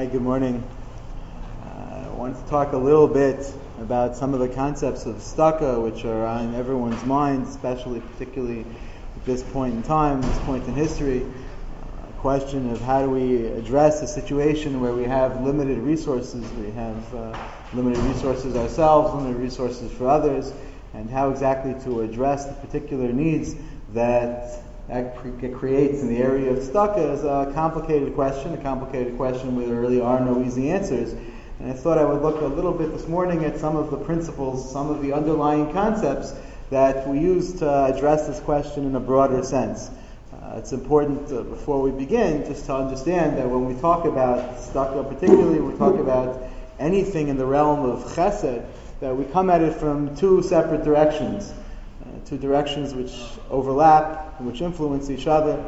Hi, good morning. I want to talk a little bit about some of the concepts of tzedakah, which are on everyone's mind, particularly at this point in time, this point in history. A question of how do we address a situation where we have limited resources. We have limited resources ourselves, limited resources for others, and how exactly to address the particular needs that creates in the area of tzedakah is a complicated question where there really are no easy answers. And I thought I would look a little bit this morning at some of the principles, some of the underlying concepts that we use to address this question in a broader sense. It's important before we begin just to understand that when we talk about tzedakah particularly, we talk about anything in the realm of chesed, that we come at it from two separate directions. Two directions which overlap, which influence each other.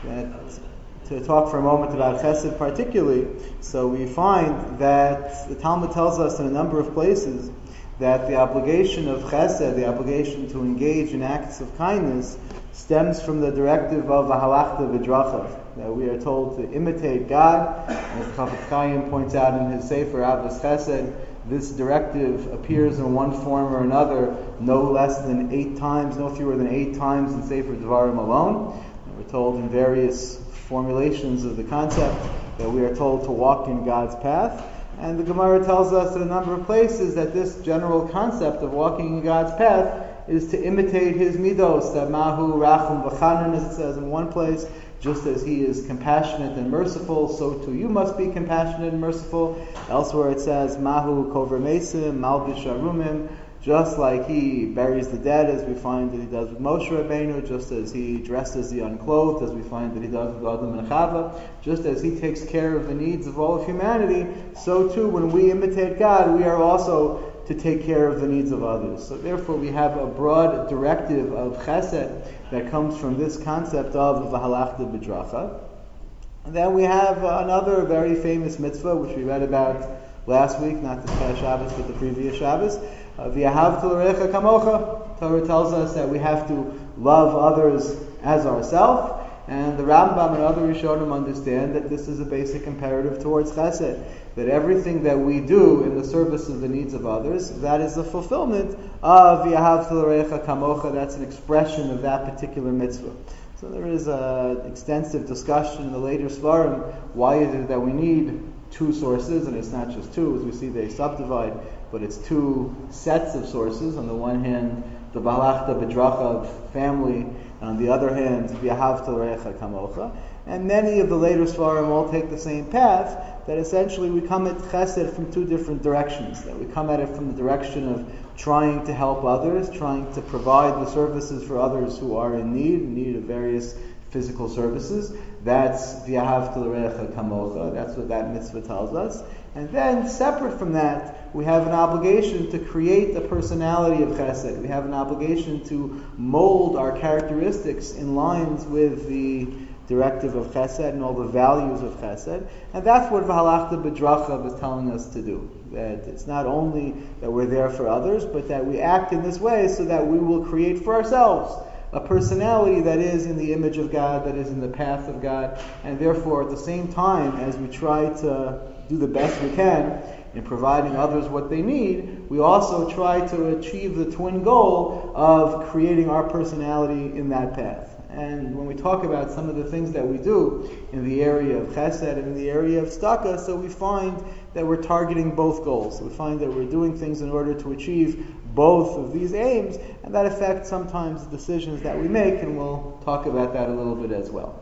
To talk for a moment about chesed particularly, so we find that the Talmud tells us in a number of places that the obligation of chesed, the obligation to engage in acts of kindness, stems from the directive of v'halachta b'drachav, that we are told to imitate God. As Chafetz Chaim points out in his Sefer Avos Chesed, this directive appears in one form or another no fewer than 8 times in Sefer Devarim alone. And we're told in various formulations of the concept that we are told to walk in God's path. And the Gemara tells us in a number of places that this general concept of walking in God's path is to imitate His midos, that mahu rachum v'chanan, as it says in one place. Just as He is compassionate and merciful, so too you must be compassionate and merciful. Elsewhere it says, Mahu kover mesim, malbish arumim, just like He buries the dead, as we find that He does with Moshe Rabbeinu, just as He dresses the unclothed, as we find that He does with Adam and Chava, just as He takes care of the needs of all of humanity, so too when we imitate God, we are also to take care of the needs of others. So therefore we have a broad directive of chesed that comes from this concept of v'halachta b'dracha. And then we have another very famous mitzvah which we read about last week, not this past Shabbos but the previous Shabbos, v'ahavta l'recha kamocha. Torah tells us that we have to love others as ourselves. And the Rambam and other Rishonim understand that this is a basic imperative towards chesed, that everything that we do in the service of the needs of others, that is the fulfillment of V'ahavta l'recha kamocha. That's an expression of that particular mitzvah. So there is an extensive discussion in the later Svarim, why is it that we need two sources, and it's not just two, as we see they subdivide, but it's two sets of sources. On the one hand, the v'halachta b'dracha of family, and on the other hand, v'ahavta l'recha kamocha. And many of the later Svarim all take the same path, that essentially we come at chesed from two different directions. That we come at it from the direction of trying to help others, trying to provide the services for others who are in need of various physical services. That's v'ahavta l'recha kamocha. That's what that mitzvah tells us. And then, separate from that, we have an obligation to create a personality of chesed. We have an obligation to mold our characteristics in lines with the directive of chesed and all the values of chesed. And that's what v'halachta b'drachav is telling us to do. That it's not only that we're there for others, but that we act in this way so that we will create for ourselves a personality that is in the image of God, that is in the path of God. And therefore, at the same time as we try to do the best we can in providing others what they need, we also try to achieve the twin goal of creating our personality in that path. And when we talk about some of the things that we do in the area of chesed and in the area of tzedakah, so we find that we're targeting both goals. We find that we're doing things in order to achieve both of these aims, and that affects sometimes the decisions that we make, and we'll talk about that a little bit as well.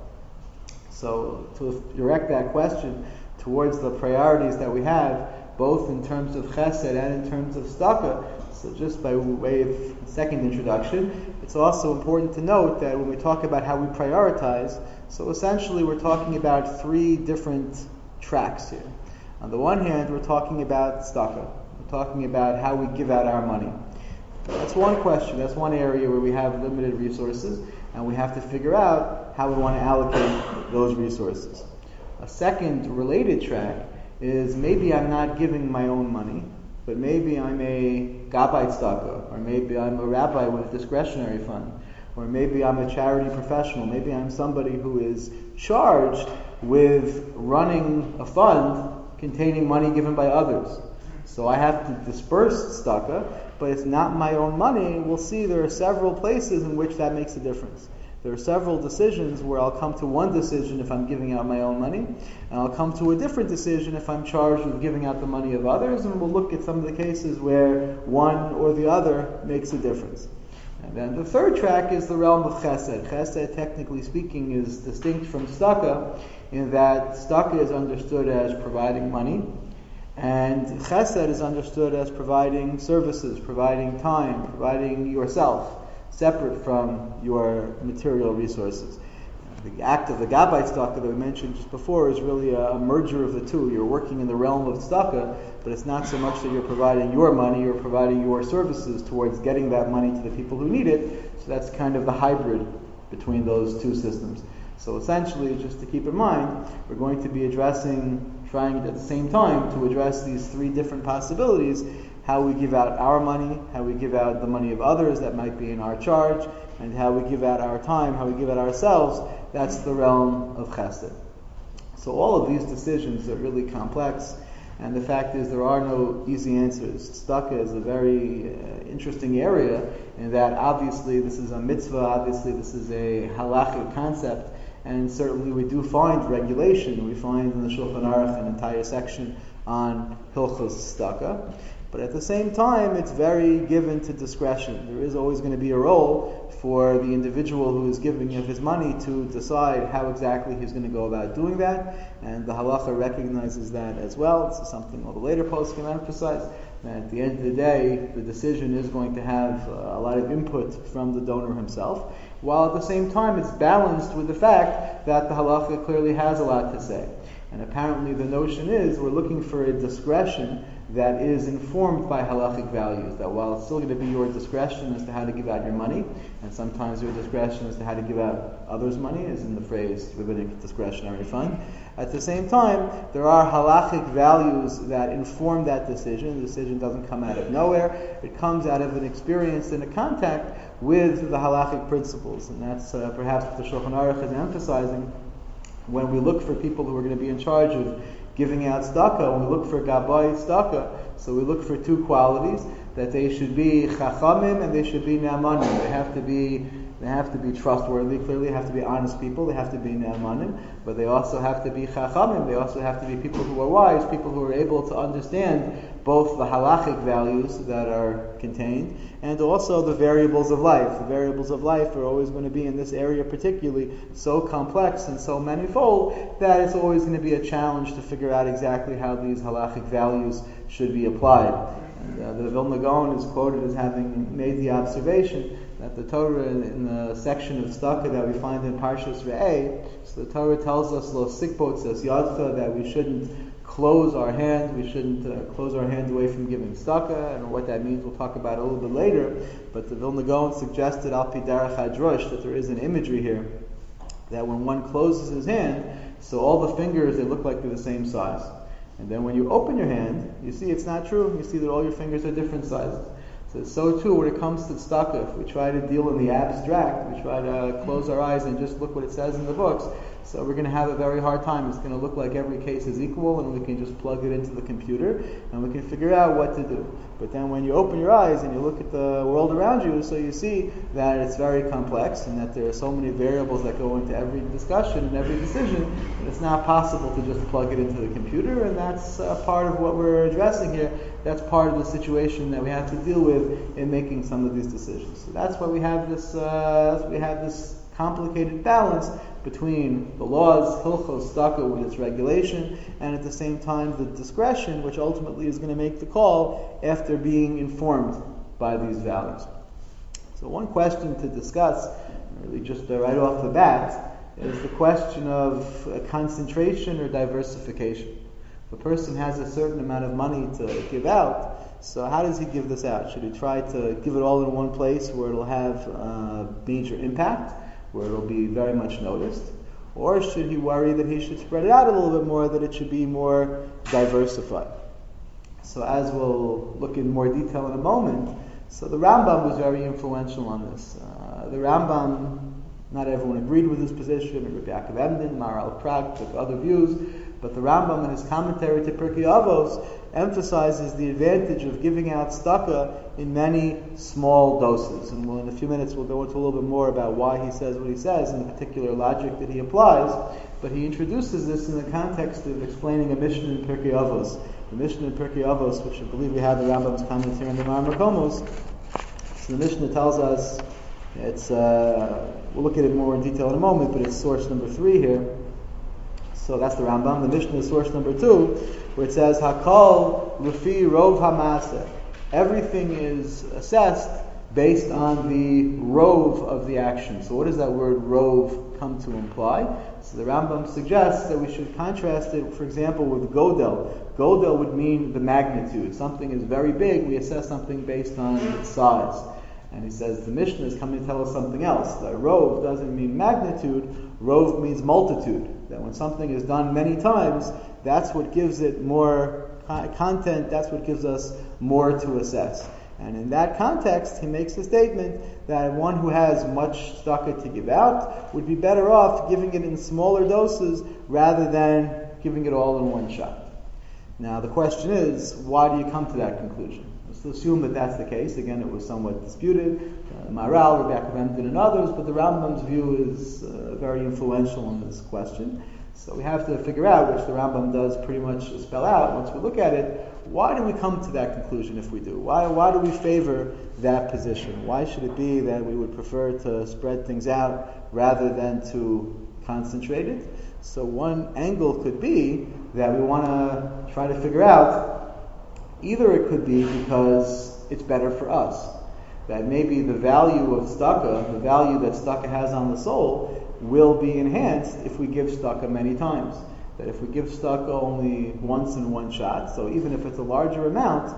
So to direct that question towards the priorities that we have, both in terms of chesed and in terms of tzedakah. So just by way of second introduction, it's also important to note that when we talk about how we prioritize, so essentially we're talking about 3 different tracks here. On the one hand, we're talking about tzedakah. We're talking about how we give out our money. That's one question, that's one area where we have limited resources, and we have to figure out how we want to allocate those resources. A second related track is maybe I'm not giving my own money, but maybe I'm a gabbai tzedakah, or maybe I'm a rabbi with a discretionary fund, or maybe I'm a charity professional, maybe I'm somebody who is charged with running a fund containing money given by others. So I have to disperse tzedakah, but it's not my own money. We'll see there are several places in which that makes a difference. There are several decisions where I'll come to one decision if I'm giving out my own money, and I'll come to a different decision if I'm charged with giving out the money of others, and we'll look at some of the cases where one or the other makes a difference. And then the third track is the realm of chesed. Chesed, technically speaking, is distinct from tzedakah in that tzedakah is understood as providing money, and chesed is understood as providing services, providing time, providing yourself, separate from your material resources. The act of the Gabbai tzedakah that we mentioned just before is really a merger of the two. You're working in the realm of tzedakah, but it's not so much that you're providing your money, you're providing your services towards getting that money to the people who need it. So that's kind of the hybrid between those two systems. So essentially, just to keep in mind, we're going to be trying at the same time to address these three different possibilities: how we give out our money, how we give out the money of others that might be in our charge, and how we give out our time, how we give out ourselves. That's the realm of chesed. So all of these decisions are really complex, and the fact is there are no easy answers. Tzedakah is a very interesting area in that obviously this is a mitzvah, obviously this is a halachic concept, and certainly we do find regulation. We find in the Shulchan Aruch an entire section on Hilchos Tzedakah. But at the same time, it's very given to discretion. There is always going to be a role for the individual who is giving of his money to decide how exactly he's going to go about doing that. And the halacha recognizes that as well. This is something all the later posts can emphasize. That at the end of the day, the decision is going to have a lot of input from the donor himself, while at the same time it's balanced with the fact that the halacha clearly has a lot to say. And apparently the notion is we're looking for a discretion that is informed by halachic values, that while it's still going to be your discretion as to how to give out your money, and sometimes your discretion as to how to give out others' money, as in the phrase rabbinic discretionary fund, at the same time, there are halachic values that inform that decision. The decision doesn't come out of nowhere. It comes out of an experience and a contact with the halachic principles. And that's perhaps what the Shulchan Aruch is emphasizing when we look for people who are going to be in charge of giving out tzedakah. When we look for gabbai tzedakah, so we look for two qualities: that they should be chachamim and they should be ne'amanim. They have to be trustworthy. Clearly, they have to be honest people. They have to be ne'amanim, but they also have to be chachamim. They also have to be people who are wise, people who are able to understand both the halachic values that are contained and also the variables of life. The variables of life are always going to be, in this area particularly, so complex and so manifold that it's always going to be a challenge to figure out exactly how these halachic values should be applied. And the Vilna Gaon is quoted as having made the observation that the Torah, in the section of tzedakah that we find in Parshas Re'eh, so the Torah tells us, lo sikbot says yadcha, that we shouldn't close our hand, we shouldn't close our hands away from giving tzedakah, and what that means we'll talk about a little bit later. But the Vilna Gaon suggested al pi derech hadrosh that there is an imagery here that when one closes his hand, so all the fingers, they look like they're the same size. And then when you open your hand, you see it's not true. You see that all your fingers are different sizes. So too, when it comes to tzedakah, if we try to deal in the abstract, we try to close our eyes and just look what it says in the books, so we're going to have a very hard time. It's going to look like every case is equal, and we can just plug it into the computer, and we can figure out what to do. But then when you open your eyes and you look at the world around you, so you see that it's very complex, and that there are so many variables that go into every discussion and every decision, that it's not possible to just plug it into the computer, and that's part of what we're addressing here. That's part of the situation that we have to deal with in making some of these decisions. So that's why we have this complicated balance between the laws, Hilchos Tzedakah with its regulation, and at the same time the discretion, which ultimately is going to make the call after being informed by these values. So one question to discuss, really just right off the bat, is the question of concentration or diversification. If a person has a certain amount of money to give out, so how does he give this out? Should he try to give it all in one place where it'll have major impact, where it'll be very much noticed? Or should he worry that he should spread it out a little bit more, that it should be more diversified? So as we'll look in more detail in a moment, so the Rambam was very influential on this. The Rambam, not everyone agreed with his position. Rabbi Yaakov Emden, Maharal Prague took other views, But the Rambam in his commentary to Pirkei Avos emphasizes the advantage of giving out tzedakah in many small doses. And in a few minutes we'll go into a little bit more about why he says what he says and the particular logic that he applies. But he introduces this in the context of explaining a Mishnah in Pirkei Avos. The Mishnah in Pirkei Avos, which I believe we have the Rambam's commentary in the Mar Makomos. So the Mishnah tells us, we'll look at it more in detail in a moment, but it's source number 3 here. So that's the Rambam. The Mishnah is source number 2, where it says, Hakol Lefi Rov HaMaseh. Everything is assessed based on the rov of the action. So what does that word rov come to imply? So the Rambam suggests that we should contrast it, for example, with godel. Godel would mean the magnitude. Something is very big, we assess something based on its size. And he says the Mishnah is coming to tell us something else. That rov doesn't mean magnitude, rov means multitude. That when something is done many times, that's what gives it more content, that's what gives us more to assess. And in that context, he makes the statement that one who has much tzedakah to give out would be better off giving it in smaller doses rather than giving it all in one shot. Now the question is, why do you come to that conclusion? Let's assume that that's the case. Again, it was somewhat disputed. Maharal, Rebbe Yaakov Emden, and others, but the Rambam's view is very influential in this question. So we have to figure out, which the Rambam does pretty much spell out once we look at it, why do we come to that conclusion if we do? Why do we favor that position? Why should it be that we would prefer to spread things out rather than to concentrate it? So one angle could be that we want to try to figure out, either it could be because it's better for us, that maybe the value of tzedakah, the value that tzedakah has on the soul, will be enhanced if we give tzedakah many times. That if we give tzedakah only once in one shot, so even if it's a larger amount,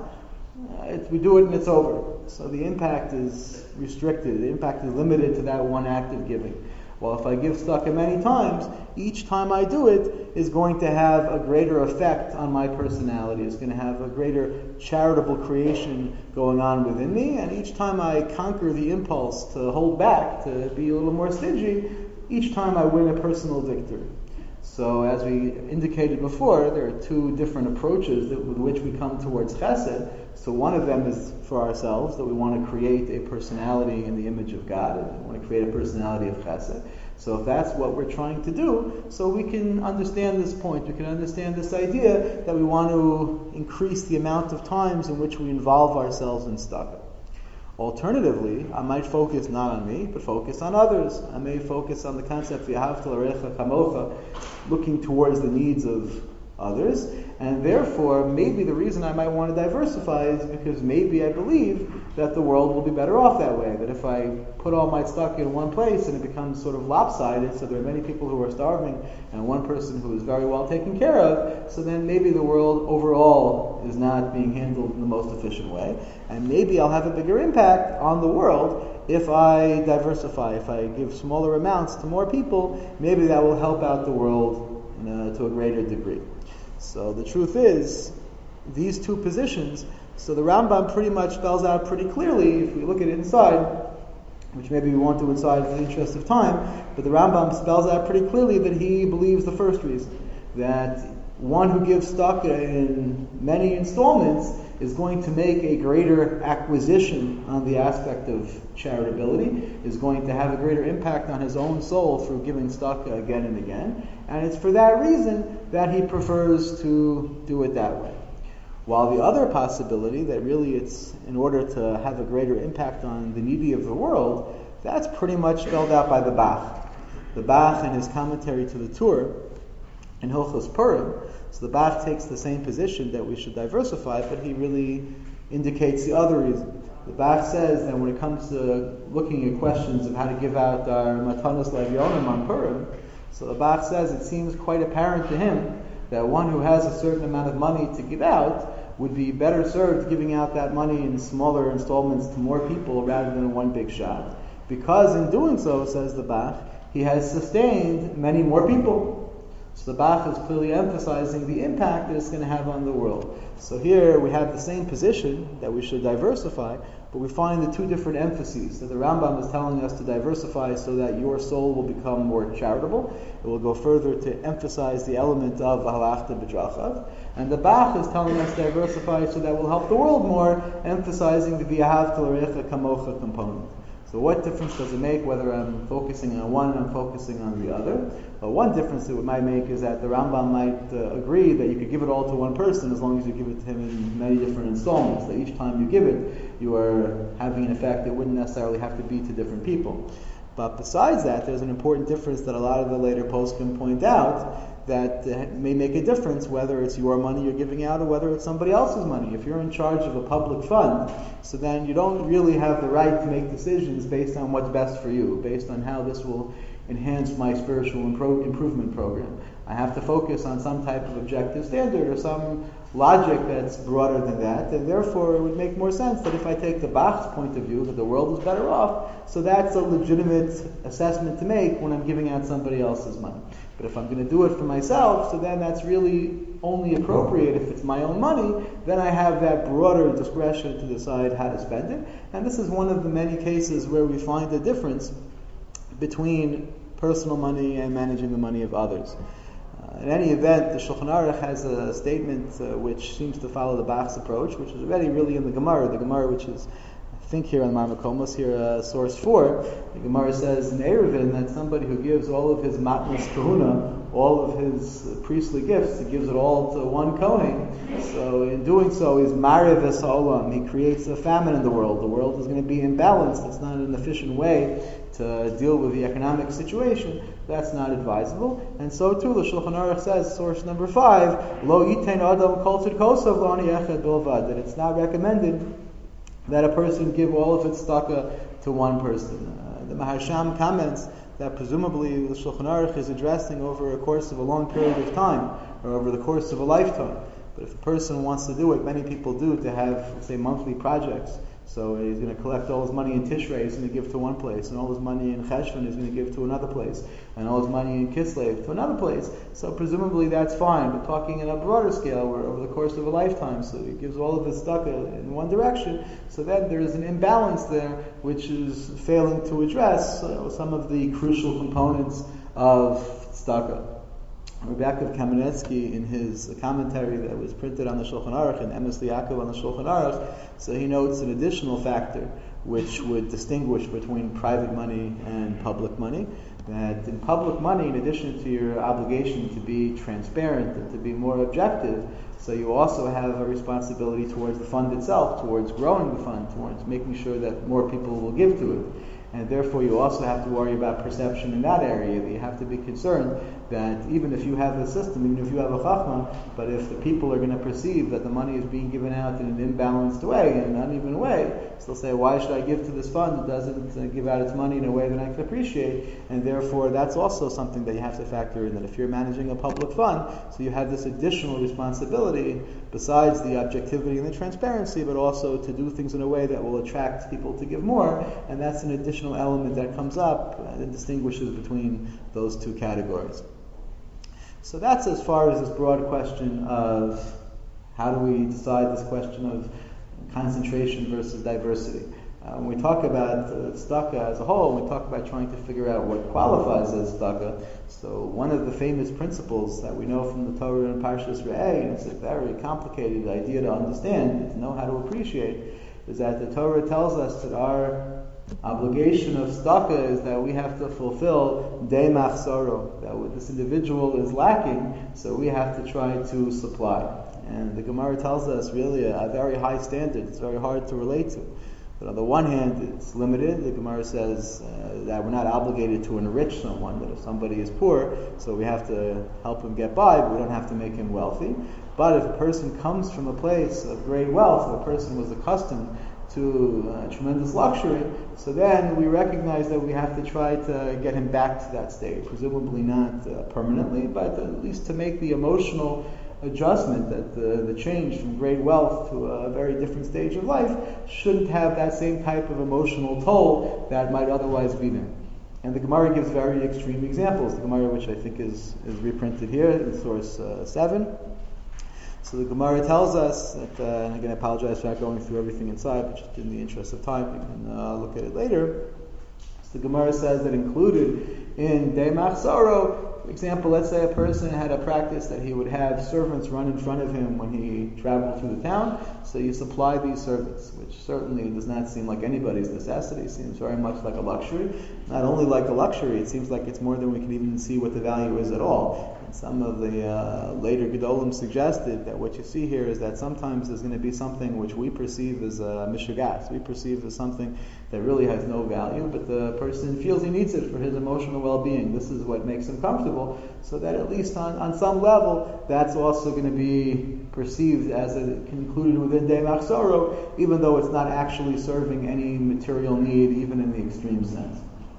we do it and it's over. So the impact is restricted, the impact is limited to that one act of giving. Well, if I give tzedakah many times, each time I do it is going to have a greater effect on my personality. It's going to have a greater charitable creation going on within me, and each time I conquer the impulse to hold back, to be a little more stingy, each time I win a personal victory. So as we indicated before, there are two different approaches with which we come towards chesed. So one of them is for ourselves, that we want to create a personality in the image of God, and we want to create a personality of chesed. So if that's what we're trying to do, so we can understand this point, we can understand this idea that we want to increase the amount of times in which we involve ourselves in tzedakah. Alternatively, I might focus not on me, but focus on others. I may focus on the concept v'ahavta l'recha kamocha, looking towards the needs of others, and therefore maybe the reason I might want to diversify is because maybe I believe that the world will be better off that way, that if I put all my stock in one place and it becomes sort of lopsided, so there are many people who are starving and one person who is very well taken care of, so then maybe the world overall is not being handled in the most efficient way, and maybe I'll have a bigger impact on the world if I diversify, if I give smaller amounts to more people, maybe that will help out the world to a greater degree. So the truth is, these two positions, so the Rambam pretty much spells out pretty clearly, if we look at it inside, which maybe we won't do inside for the interest of time, but the Rambam spells out pretty clearly that he believes the first reason, that one who gives tzedakah in many installments is going to make a greater acquisition on the aspect of charitability, is going to have a greater impact on his own soul through giving tzedakah again and again, and it's for that reason that he prefers to do it that way. While the other possibility, that really it's in order to have a greater impact on the needy of the world, that's pretty much spelled out by the Bach. The Bach in his commentary to the Tur, in Hilchos Purim, so the Bach takes the same position that we should diversify, but he really indicates the other reason. The Bach says that when it comes to looking at questions of how to give out our Matanos Levionim on Purim, so the Bach says it seems quite apparent to him that one who has a certain amount of money to give out would be better served giving out that money in smaller installments to more people rather than one big shot. Because in doing so, says the Bach, he has sustained many more people. So the Bach is clearly emphasizing the impact that it's going to have on the world. So here we have the same position that we should diversify, but we find the two different emphases. So the Rambam is telling us to diversify so that your soul will become more charitable. It will go further to emphasize the element of halachta b'drachav. And the Bach is telling us to diversify so that will help the world more, emphasizing the v'ahavta l'recha kamocha component. So what difference does it make whether I'm focusing on one and I'm focusing on the other? Well, one difference it might make is that the Rambam might agree that you could give it all to one person as long as you give it to him in many different installments. That each time you give it, you are having an effect that wouldn't necessarily have to be to different people. But besides that, there's an important difference that a lot of the later poskim point out, that may make a difference whether it's your money you're giving out or whether it's somebody else's money. If you're in charge of a public fund, so then you don't really have the right to make decisions based on what's best for you, based on how this will enhance my spiritual improvement program. I have to focus on some type of objective standard or some logic that's broader than that, and therefore it would make more sense that if I take the Bach's point of view that the world is better off, so that's a legitimate assessment to make when I'm giving out somebody else's money. But if I'm going to do it for myself, so then that's really only appropriate if it's my own money, then I have that broader discretion to decide how to spend it. And this is one of the many cases where we find a difference between personal money and managing the money of others. In any event, the Shulchan Aruch has a statement which seems to follow the Bach's approach, which is already really in the Gemara which is, I think here on Marmakomos, here source 4, the Gemara says in Eruvin that somebody who gives all of his matnas kahuna, all of his priestly gifts, he gives it all to one Kohen. So in doing so, he's Mariv es ha'olam. He creates a famine in the world. The world is going to be imbalanced. It's not an efficient way to deal with the economic situation. That's not advisable. And so too, the Shulchan Aruch says, source number 5, Lo yitein adam kol tzedkosav lo ani echad bilvad, that it's not recommended that a person give all of its tzedakah to one person. The Maharsham comments that presumably the Shulchan Aruch is addressing over a course of a long period of time, or over the course of a lifetime. But if a person wants to do it, many people do, to have, let's say, monthly projects. So he's going to collect all his money in Tishrei, he's going to give to one place, and all his money in Cheshvan he's going to give to another place, and all his money in Kislev to another place. So presumably that's fine, but talking in a broader scale, where over the course of a lifetime, so he gives all of his tzedakah in one direction, so then there is an imbalance there, which is failing to address some of the crucial components of tzedakah. Rebbe Kamenetsky, in his commentary that was printed on the Shulchan Aruch, and Emes Liakov on the Shulchan Aruch, so he notes an additional factor which would distinguish between private money and public money. That in public money, in addition to your obligation to be transparent and to be more objective, so you also have a responsibility towards the fund itself, towards growing the fund, towards making sure that more people will give to it. And therefore you also have to worry about perception in that area. You have to be concerned that even if you have a system, even if you have a chachma, but if the people are going to perceive that the money is being given out in an imbalanced way, in an uneven way, so they'll say, why should I give to this fund that doesn't give out its money in a way that I can appreciate? And therefore that's also something that you have to factor in, that if you're managing a public fund, so you have this additional responsibility besides the objectivity and the transparency, but also to do things in a way that will attract people to give more, and that's an additional element that comes up and distinguishes between those two categories. So that's as far as this broad question of how do we decide this question of concentration versus diversity. When we talk about tzedakah as a whole, we talk about trying to figure out what qualifies as tzedakah. So one of the famous principles that we know from the Torah and Parshas Re'eh, and it's a very complicated idea to understand, to know how to appreciate, is that the Torah tells us that our obligation of tzedakah is that we have to fulfill dei machsoro, that what this individual is lacking, so we have to try to supply. And the Gemara tells us really a very high standard. It's very hard to relate to. But on the one hand, it's limited. The Gemara says that we're not obligated to enrich someone, that if somebody is poor, so we have to help him get by, but we don't have to make him wealthy. But if a person comes from a place of great wealth, if a person was accustomed to tremendous luxury, so then we recognize that we have to try to get him back to that state, presumably not permanently, but at least to make the emotional adjustment, that the change from great wealth to a very different stage of life shouldn't have that same type of emotional toll that might otherwise be there. And the Gemara gives very extreme examples. The Gemara, which I think is reprinted here in source 7. So the Gemara tells us that, and again I apologize for not going through everything inside, but just in the interest of time, we can look at it later. So the Gemara says that included in Dei Machzoro, for example, let's say a person had a practice that he would have servants run in front of him when he traveled through the town, so you supply these servants, which certainly does not seem like anybody's necessity. It seems very much like a luxury. Not only like a luxury, it seems like it's more than we can even see what the value is at all. And some of the later Gedolim suggested that what you see here is that sometimes there's going to be something which we perceive as mishagas. We perceive as something that really has no value, but the person feels he needs it for his emotional well-being. This is what makes him comfortable, so that at least on some level, that's also going to be perceived as included within Dei Machzoro, even though it's not actually serving any material need, even in the extreme sense.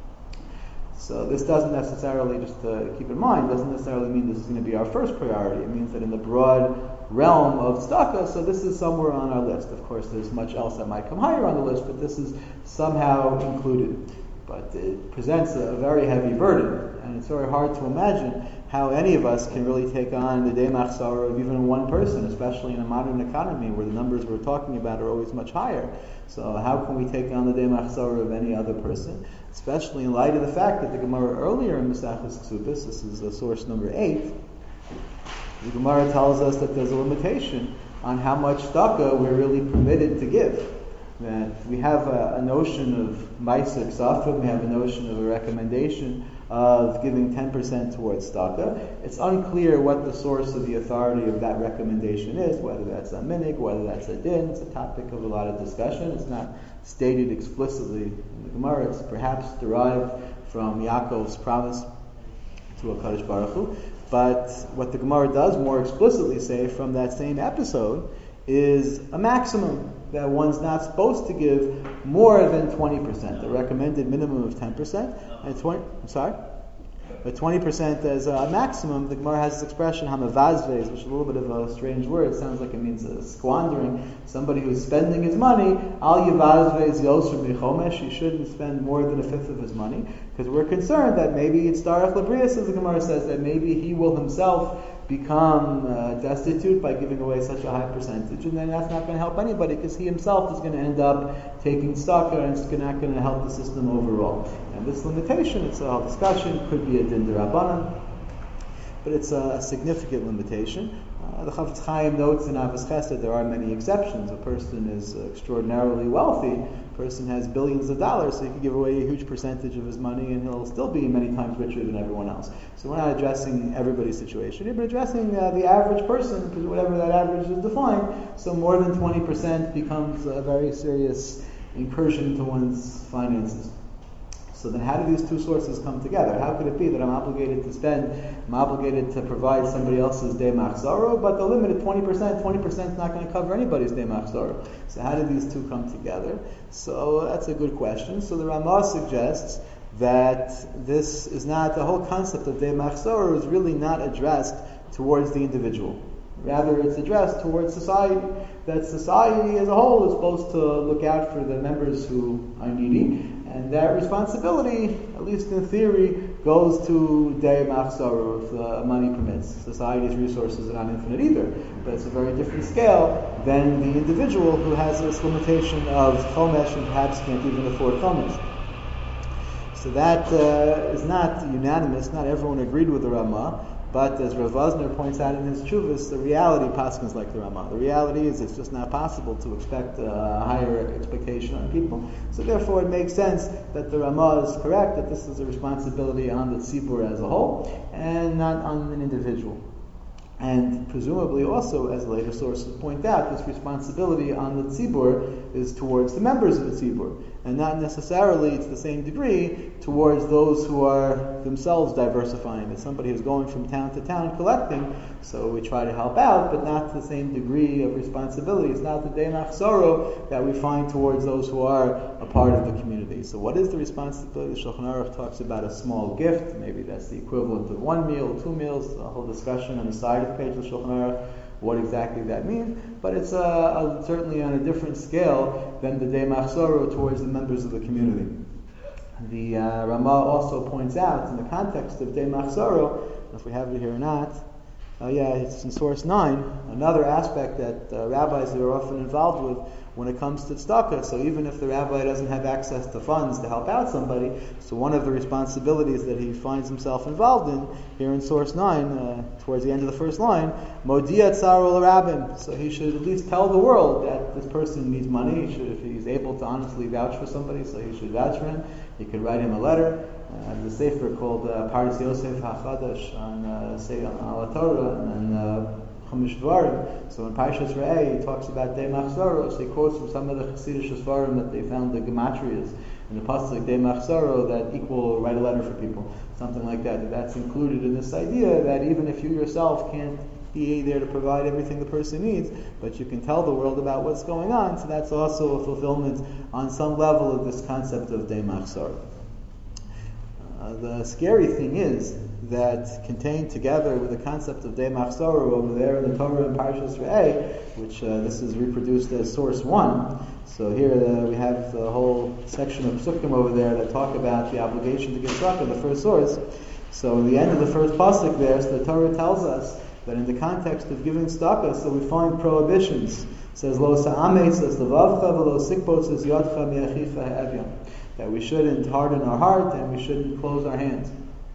So this doesn't necessarily, just to keep in mind, doesn't necessarily mean this is going to be our first priority. It means that in the broad realm of tzedakah, so this is somewhere on our list. Of course, there's much else that might come higher on the list, but this is somehow included. But it presents a very heavy burden, and it's very hard to imagine how any of us can really take on the Dei Machzoro of even one person, especially in a modern economy where the numbers we're talking about are always much higher. So how can we take on the Dei Machzoro of any other person? Especially in light of the fact that the Gemara earlier in Maseches Ksubis, this is source number 8, the Gemara tells us that there's a limitation on how much tzedakah we're really permitted to give. That we have a notion of Ma'aser Ksafim, we have a notion of a recommendation of giving 10% towards tzedakah. It's unclear what the source of the authority of that recommendation is, whether that's a minig, whether that's a din. It's a topic of a lot of discussion. It's not stated explicitly in the Gemara. It's perhaps derived from Yaakov's promise to HaKadosh Baruch Hu. But what the Gemara does more explicitly say from that same episode is a maximum that one's not supposed to give more than 20%. The recommended minimum of 10%. And 20% as a maximum. The Gemara has this expression, hamavazves, which is a little bit of a strange word. It sounds like it means squandering. Somebody who's spending his money, al yivazves yosr michomesh, he shouldn't spend more than a fifth of his money, because we're concerned that maybe it's darach labrias, as the Gemara says, that maybe he will himself become destitute by giving away such a high percentage, and then that's not going to help anybody, because he himself is going to end up taking tzedakah, and it's not going to help the system overall. And this limitation, it's a whole discussion, could be a din d'Rabbanan, but it's a significant limitation. The Chafetz Chaim notes in Avos Chesed there are many exceptions. A person is extraordinarily wealthy, a person has billions of dollars, so he can give away a huge percentage of his money and he'll still be many times richer than everyone else. So we're not addressing everybody's situation here, but addressing the average person, because whatever that average is defined, so more than 20% becomes a very serious incursion into one's finances. So then how do these two sources come together? How could it be that I'm obligated to spend, I'm obligated to provide somebody else's Dei Machzoro, but the limit at 20% is not going to cover anybody's Dei Machzoro. So how did these two come together? So that's a good question. So the Ramah suggests that this is not, the whole concept of Dei Machzoro is really not addressed towards the individual. Rather, it's addressed towards society. That society as a whole is supposed to look out for the members who are needy, and that responsibility, at least in theory, goes to Dei Machzoro if money permits. Society's resources are not infinite either, but it's a very different scale than the individual who has this limitation of chomesh and perhaps can't even afford chomesh. So that is not unanimous. Not everyone agreed with the Ramah. But as Rav Wosner points out in his Chuvas, the reality paskins like the Ramah. The reality is it's just not possible to expect a higher expectation on people. So therefore it makes sense that the Ramah is correct, that this is a responsibility on the tzibur as a whole, and not on an individual. And presumably also, as later sources point out, this responsibility on the tzibur is towards the members of the tzibur, and not necessarily to the same degree towards those who are themselves diversifying. As somebody who's going from town to town collecting, so we try to help out, but not to the same degree of responsibility. It's not the Dei Machzoro that we find towards those who are a part of the community. So what is the responsibility? The Shulchan Aruch talks about a small gift. Maybe that's the equivalent of 1 meal, 2 meals, a whole discussion on the side of the page of the Shulchan Aruch, what exactly that means, but it's certainly on a different scale than the Dei Machzoro towards the members of the community. The Ramah also points out, in the context of Dei Machzoro, if we have it here or not, It's in source 9. Another aspect that rabbis are often involved with when it comes to tzedakah. So even if the rabbi doesn't have access to funds to help out somebody, so one of the responsibilities that he finds himself involved in, here in source 9, towards the end of the first line, Modia Tzaro l'Rabbim. So he should at least tell the world that this person needs money. If he's able to honestly vouch for somebody, so he should vouch for him. He could write him a letter. There's a sefer called Paras Yosef HaChadash on Al Torah and Chumash Dvarim. So in Parshas Re'eh he talks about Dei Machzoro. So he quotes from some of the Chassidish Sfarim that they found the gematrias in the pasuk Dei Machzoro that equal write a letter for people, something like that. That's included in this idea that even if you yourself can't be there to provide everything the person needs, but you can tell the world about what's going on. So that's also a fulfillment on some level of this concept of Dei Machzoro. The scary thing is that contained together with the concept of Dei Machzoro over there in the Torah and Parshas Re'eh, which this is reproduced as source 1. So here we have the whole section of Psukim over there that talk about the obligation to give tzedakah, the first source. So in the end of the first pasuk there, so the Torah tells us that in the context of giving tzedakah, so we find prohibitions. It says, Lo sa'ametz es levavcha v'lo sikbotz es yadcha mi'achicha ha'evyon. That we shouldn't harden our heart and we shouldn't close our hands.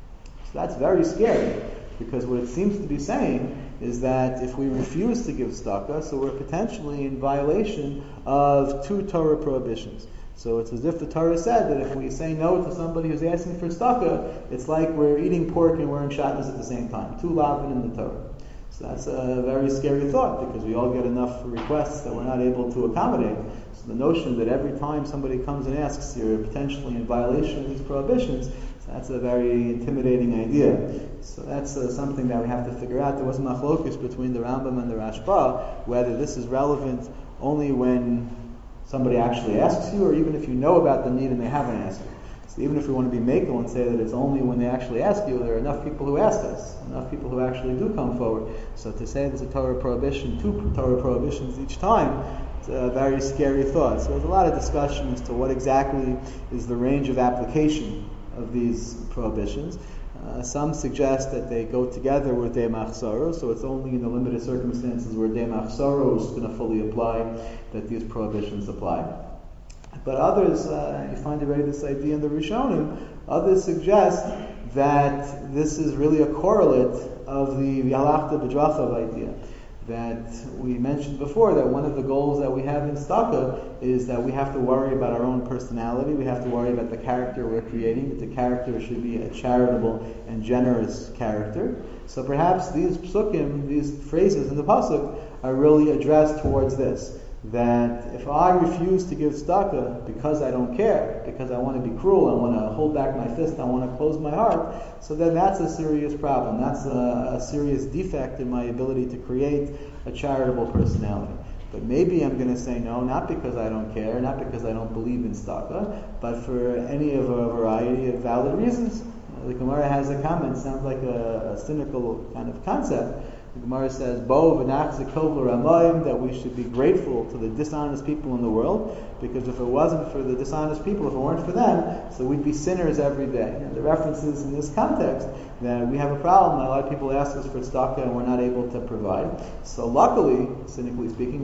So that's very scary, because what it seems to be saying is that if we refuse to give tzedakah, so we're potentially in violation of 2 Torah prohibitions. So it's as if the Torah said that if we say no to somebody who's asking for tzedakah, it's like we're eating pork and wearing shatnez at the same time. 2 lavin in the Torah. So that's a very scary thought, because we all get enough requests that we're not able to accommodate. So the notion that every time somebody comes and asks, you're potentially in violation of these prohibitions, so that's a very intimidating idea. So that's something that we have to figure out. There was a machlokes between the Rambam and the Rashba, whether this is relevant only when somebody actually asks you, or even if you know about the need and they haven't asked you. So even if we want to be makel and say that it's only when they actually ask you, there are enough people who ask us, enough people who actually do come forward. So to say there's a Torah prohibition, 2 Torah prohibitions each time, it's a very scary thought. So there's a lot of discussion as to what exactly is the range of application of these prohibitions. Some suggest that they go together with Dei Machzoro, so it's only in the limited circumstances where Dei Machzoro is going to fully apply that these prohibitions apply. But others, you find already this idea in the Rishonim, others suggest that this is really a correlate of the V'halachta b'drachav idea that we mentioned before, that one of the goals that we have in tzedakah is that we have to worry about our own personality, we have to worry about the character we're creating, that the character should be a charitable and generous character. So perhaps these psukim, these phrases in the pasuk, are really addressed towards this. That if I refuse to give tzedakah because I don't care, because I want to be cruel, I want to hold back my fist, I want to close my heart, so then that's a serious problem. That's a serious defect in my ability to create a charitable personality. But maybe I'm going to say no, not because I don't care, not because I don't believe in tzedakah, but for any of a variety of valid reasons. The Gemara has a comment, sounds like a cynical kind of concept. The Gemara says, "Bo v'nachzik kol v'ramayim," that we should be grateful to the dishonest people in the world, because if it wasn't for the dishonest people, if it weren't for them, so we'd be sinners every day. And the references in this context that we have a problem. A lot of people ask us for tzedakah and we're not able to provide. So luckily, cynically speaking,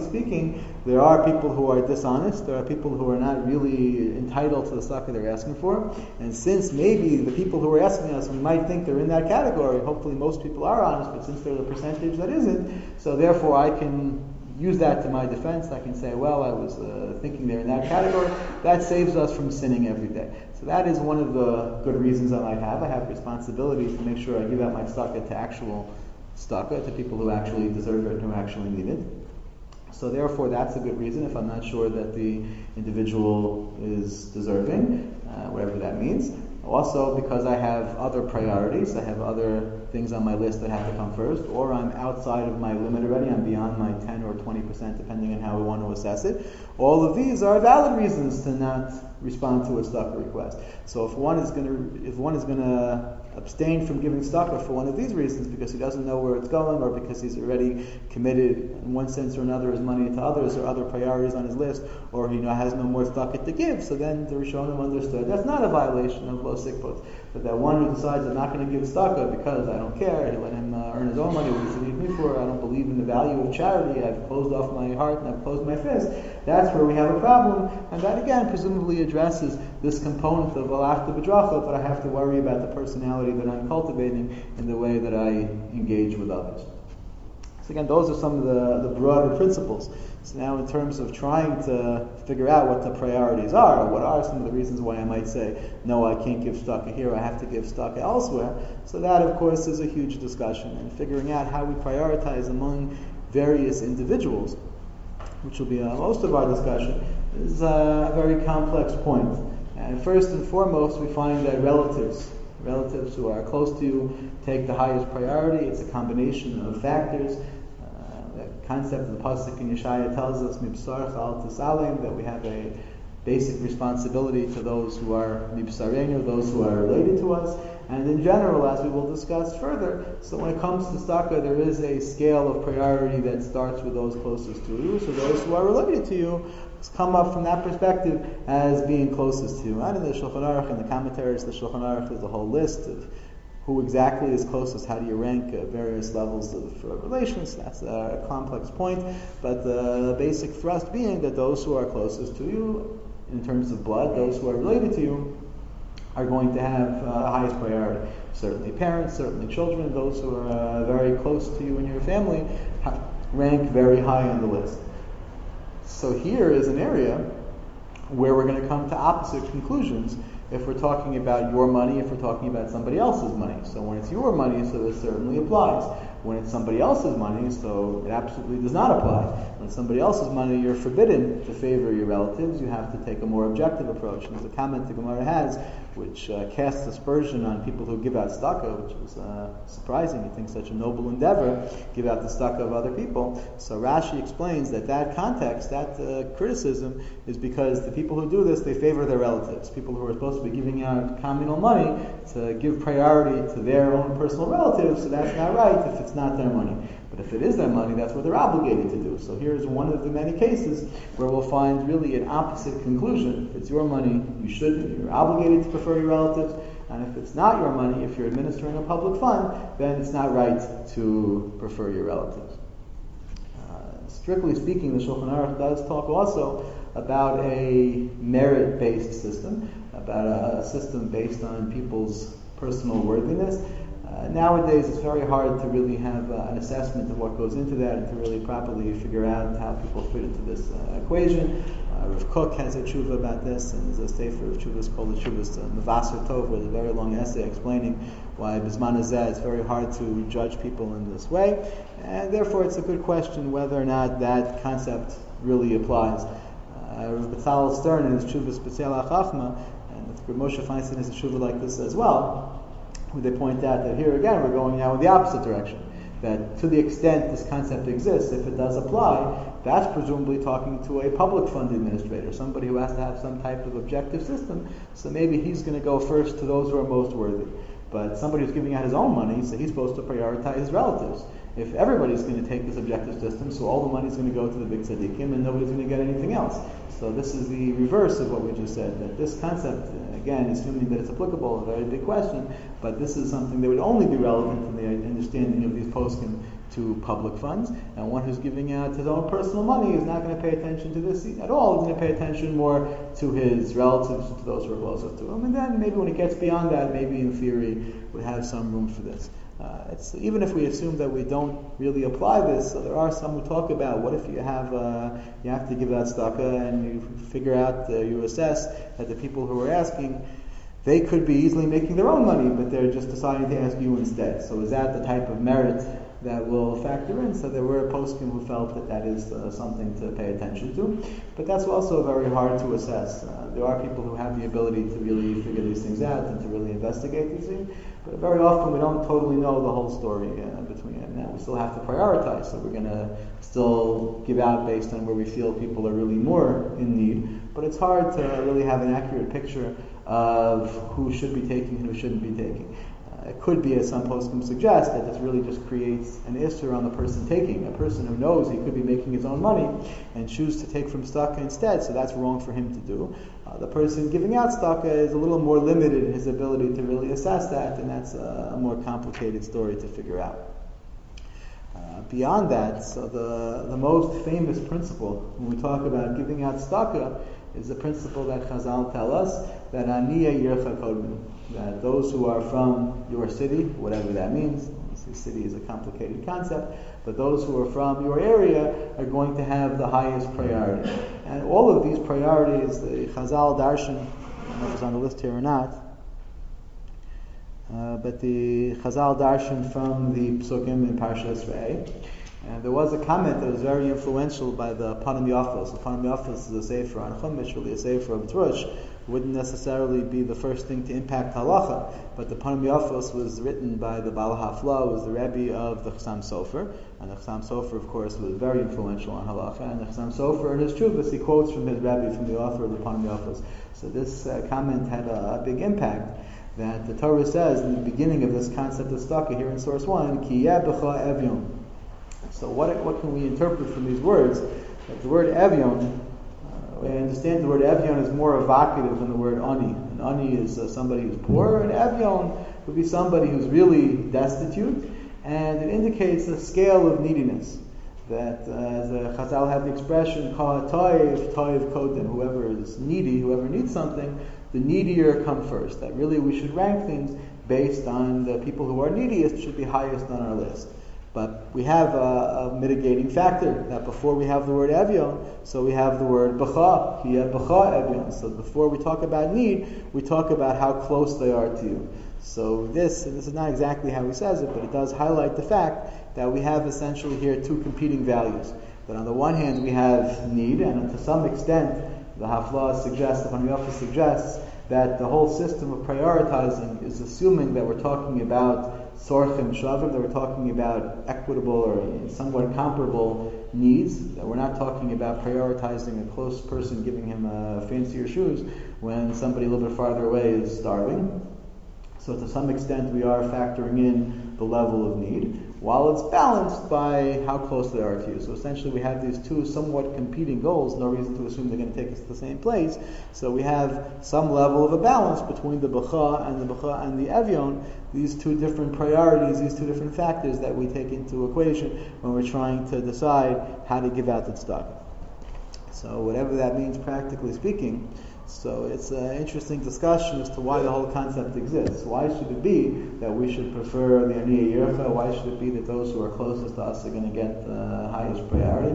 there are people who are dishonest. There are people who are not really entitled to the tzedakah they're asking for. And since maybe the people who are asking us, we might think they're in that category, hopefully most people are honest, but since there's a percentage that isn't, so therefore I can use that to my defense. I can say, well, I was thinking they're in that category. That saves us from sinning every day. So that is one of the good reasons I might have. I have responsibilities to make sure I give out my tzedakah to actual tzedakah, to people who actually deserve it and who actually need it. So therefore, that's a good reason if I'm not sure that the individual is deserving, whatever that means. Also, because I have other priorities, I have other things on my list that have to come first, or I'm outside of my limit already, I'm beyond my 10 or 20%, depending on how we want to assess it. All of these are valid reasons to not respond to a tzedakah request. So if one is going to abstain from giving tzedakah for one of these reasons, because he doesn't know where it's going, or because he's already committed in one sense or another his money to others, or other priorities on his list, or he has no more tzedakah to give, so then the Rishonim understood that's not a violation of lo sikpot, but that one who decides I'm not going to give tzedakah because I don't care. Let him earn his own money. What does he need me for? I don't believe in the value of charity. I've closed off my heart and I've closed my fist. That's where we have a problem. And that again presumably addresses this component of alachta b'dracha, but I have to worry about the personality that I'm cultivating in the way that I engage with others. So again, those are some of the broader principles. So now in terms of trying to figure out what the priorities are, what are some of the reasons why I might say, no, I can't give tzedakah here, I have to give tzedakah elsewhere. So that, of course, is a huge discussion. And figuring out how we prioritize among various individuals, which will be most of our discussion, is a very complex point. And first and foremost, we find that relatives who are close to you take the highest priority. It's a combination of factors. The concept of the pasuk in Yeshaya tells us, "Mibsarach al tisalim," that we have a basic responsibility to those who are mibsarenu, those who are related to us. And in general, as we will discuss further, so when it comes to tzedakah, there is a scale of priority that starts with those closest to you. So those who are related to you come up from that perspective as being closest to you. And in the Shulchan Aruch, in the commentaries, the Shulchan Aruch, there's a whole list of who exactly is closest, how do you rank various levels of relations. That's a complex point, but the basic thrust being that those who are closest to you, in terms of blood, those who are related to you, are going to have the highest priority. Certainly parents, certainly children, those who are very close to you and your family rank very high on the list. So here is an area where we're going to come to opposite conclusions if we're talking about your money, if we're talking about somebody else's money. So when it's your money, so this certainly applies. When it's somebody else's money, so it absolutely does not apply. When it's somebody else's money, you're forbidden to favor your relatives. You have to take a more objective approach. And there's a comment the Gemara has, which casts aspersion on people who give out tzedakah, which is surprising. You think such a noble endeavor, give out the tzedakah of other people. So Rashi explains that context, that criticism, is because the people who do this, they favor their relatives. People who are supposed to be giving out communal money to give priority to their own personal relatives, so that's not right if it's not their money. But if it is their money, that's what they're obligated to do. So here's one of the many cases where we'll find really an opposite conclusion. If it's your money, you're obligated to prefer your relatives. And if it's not your money, if you're administering a public fund, then it's not right to prefer your relatives. Strictly speaking, the Shulchan Aruch does talk also about a merit-based system, about a system based on people's personal worthiness. Nowadays, it's very hard to really have an assessment of what goes into that and to really properly figure out how people fit into this equation. Rav Kook has a tshuva about this, and there's a sefer of tshuvas called the Tshuvas Mevaser Tov, with a very long essay explaining why Bisman Hazeh it's very hard to judge people in this way, and therefore it's a good question whether or not that concept really applies. Rav Betzalel Stern in his Tshuvas B'Tzelach Chachma, and Rav Moshe Feinstein has a tshuva like this as well, where they point out that here again we're going now in the opposite direction. That to the extent this concept exists, if it does apply, that's presumably talking to a public fund administrator, somebody who has to have some type of objective system. So maybe he's going to go first to those who are most worthy. But somebody who's giving out his own money, so he's supposed to prioritize his relatives. If everybody's going to take this objective system, so all the money's going to go to the big tzaddikim and nobody's going to get anything else. So this is the reverse of what we just said, that this concept, again, assuming that it's applicable, a very big question, but this is something that would only be relevant in the understanding of these poskim to public funds, and one who's giving out his own personal money is not going to pay attention to this at all. He's going to pay attention more to his relatives, to those who are closest to him, and then maybe when it gets beyond that, maybe in theory would have some room for this. It's even if we assume that we don't really apply this, so there are some who talk about what if you have to give out tzedakah and you figure out, you assess that the people who are asking, they could be easily making their own money, but they're just deciding to ask you instead. So is that the type of merit that will factor in? So there were poskim who felt that is something to pay attention to, but that's also very hard to assess. There are people who have the ability to really figure these things out and to really investigate these things, but very often we don't totally know the whole story between it. Now we still have to prioritize, so we're going to still give out based on where we feel people are really more in need, but it's hard to really have an accurate picture of who should be taking and who shouldn't be taking. It could be, as some poskim suggest, that this really just creates an issur on the person taking. A person who knows he could be making his own money and choose to take from tzedakah instead, so that's wrong for him to do. The person giving out tzedakah is a little more limited in his ability to really assess that, and that's a more complicated story to figure out. Beyond that, so the most famous principle when we talk about giving out tzedakah is the principle that Chazal tell us, that Aniya Yircha Kodmin, that those who are from your city, whatever that means, obviously city is a complicated concept, but those who are from your area are going to have the highest priority. And all of these priorities, the Chazal Darshan, I don't know if it's on the list here or not, but the Chazal Darshan from the Psukim in Parshas Re'eh. And there was a comment that was very influential by the Panim Yafos. The Panim Yafos is a sefer on Chumash, really a sefer of Drush. Wouldn't necessarily be the first thing to impact halacha, but the Panim Yafos was written by the Baal HaFla, who was the Rebbe of the Chassam Sofer, and the Chassam Sofer, of course, was very influential on halacha. And the Chassam Sofer, in his Chuvas, he quotes from his Rebbe, from the author of the Panim Yafos. So this comment had a big impact. That the Torah says in the beginning of this concept of tzedakah here in source 1, Ki yeh b'cha evyon. So what can we interpret from these words? That the word evyon, we understand the word evyon is more evocative than the word ani. And ani is somebody who's poor, and evyon would be somebody who's really destitute, and it indicates a scale of neediness. That as Chazal have the expression, Ka toiv koden, whoever is needy, whoever needs something, the needier come first. That really we should rank things based on the people who are neediest should be highest on our list. But we have a mitigating factor, that before we have the word evyon, so we have the word b'cha, hiya b'cha evyon. So before we talk about need, we talk about how close they are to you. So this is not exactly how he says it, but it does highlight the fact that we have essentially here two competing values. That on the one hand we have need, and to some extent the Hafla suggests, the Panim Yafos suggests, that the whole system of prioritizing is assuming that we're talking about sorchim shavim, that we're talking about equitable or somewhat comparable needs, that we're not talking about prioritizing a close person, giving him fancier shoes, when somebody a little bit farther away is starving. So to some extent we are factoring in the level of need, while it's balanced by how close they are to you. So essentially we have these two somewhat competing goals, no reason to assume they're going to take us to the same place. So we have some level of a balance between the b'cha and the evyon, these two different priorities, these two different factors that we take into equation when we're trying to decide how to give out the tzedakah. So whatever that means practically speaking, so it's an interesting discussion as to why the whole concept exists. Why should it be that we should prefer the Aniya Yircha? Why should it be that those who are closest to us are going to get the highest priority?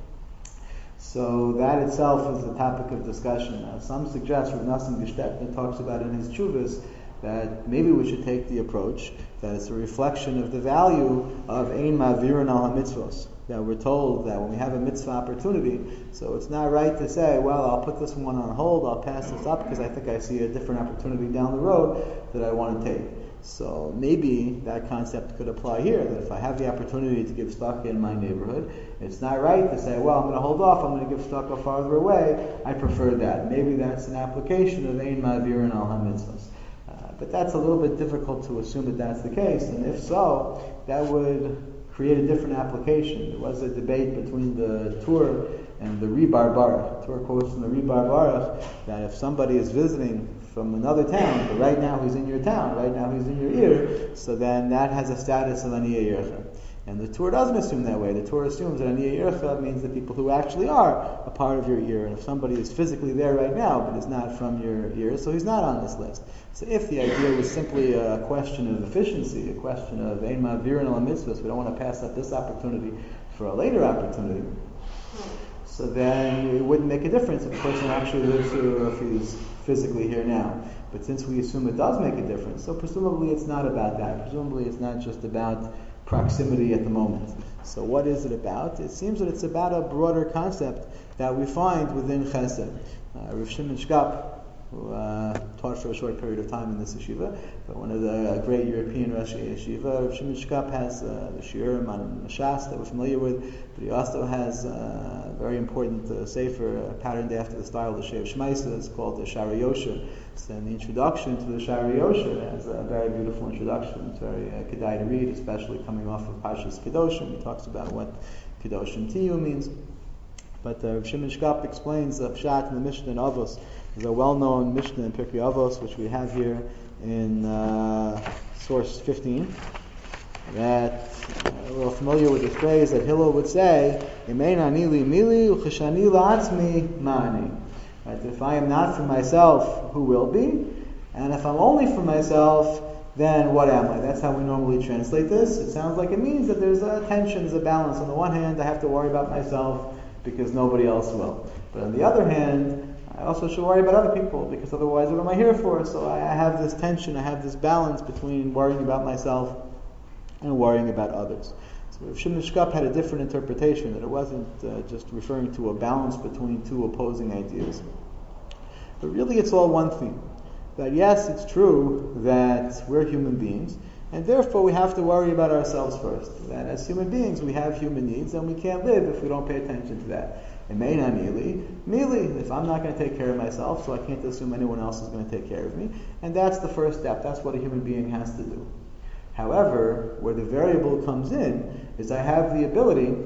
So that itself is a topic of discussion. Some suggest, Rav Nassim Gestetner talks about in his Chuvas, that maybe we should take the approach that it's a reflection of the value of Ein Ma'avirin al HaMitzvos. That we're told that when we have a mitzvah opportunity, so it's not right to say, well, I'll put this one on hold, I'll pass this up because I think I see a different opportunity down the road that I want to take. So maybe that concept could apply here, that if I have the opportunity to give tzedakah in my neighborhood, it's not right to say, well, I'm going to hold off, I'm going to give tzedakah farther away, I prefer that. Maybe that's an application of Ein Ma'avirin al HaMitzvos. But that's a little bit difficult to assume that that's the case, and if so, that would create a different application. There was a debate between the Tur and the Ribar Baruch. The Tur quotes from the Ribar Baruch that if somebody is visiting from another town, but right now he's in your town, right now he's in your ear, so then that has a status of Aniya Yircha. And the Torah doesn't assume that way. The Torah assumes that Aniya Yircha means the people who actually are a part of your ear. And if somebody is physically there right now, but is not from your ear, so he's not on this list. So if the idea was simply a question of efficiency, a question of Ein Ma'avirin al HaMitzvos, we don't want to pass up this opportunity for a later opportunity, so then it wouldn't make a difference if the person actually lives here or if he's physically here now. But since we assume it does make a difference, so presumably it's not about that. Presumably it's not just about proximity at the moment. So what is it about? It seems that it's about a broader concept that we find within Chesed. Rav Shimon Shkop, who taught for a short period of time in this yeshiva, but one of the great European Rosh Yeshiva. Rav Shimon Shkop has the shiurim on Shas that we're familiar with, but he also has a very important sefer patterned after the style of the Shev Shmaisa. It's called the Shara Yosher. So in the introduction to the Shara Yosher has a very beautiful introduction. It's very kedai to read, especially coming off of Parshas Kedoshim. He talks about what Kedoshim Tiyu means. But Rav Shimon Shkop explains the Pshat in the Mishnah in Avos. There's a well-known Mishnah in Pirkei Avos, which we have here in source 15, that we're familiar with the phrase that Hillel would say, Yemein ani li mili ucheshani la'atzmi ma'ani. Right? If I am not for myself, who will be? And if I'm only for myself, then what am I? That's how we normally translate this. It sounds like it means that there's a tension, there's a balance. On the one hand, I have to worry about myself because nobody else will. But on the other hand, I also should worry about other people, because otherwise what am I here for? So I have this tension, I have this balance between worrying about myself and worrying about others. So Rav Shimon Shkop had a different interpretation, that it wasn't just referring to a balance between two opposing ideas. But really it's all one thing. That yes, it's true that we're human beings, and therefore we have to worry about ourselves first. That as human beings we have human needs, and we can't live if we don't pay attention to that. If I'm not going to take care of myself, so I can't assume anyone else is going to take care of me. And that's the first step. That's what a human being has to do. However, where the variable comes in is I have the ability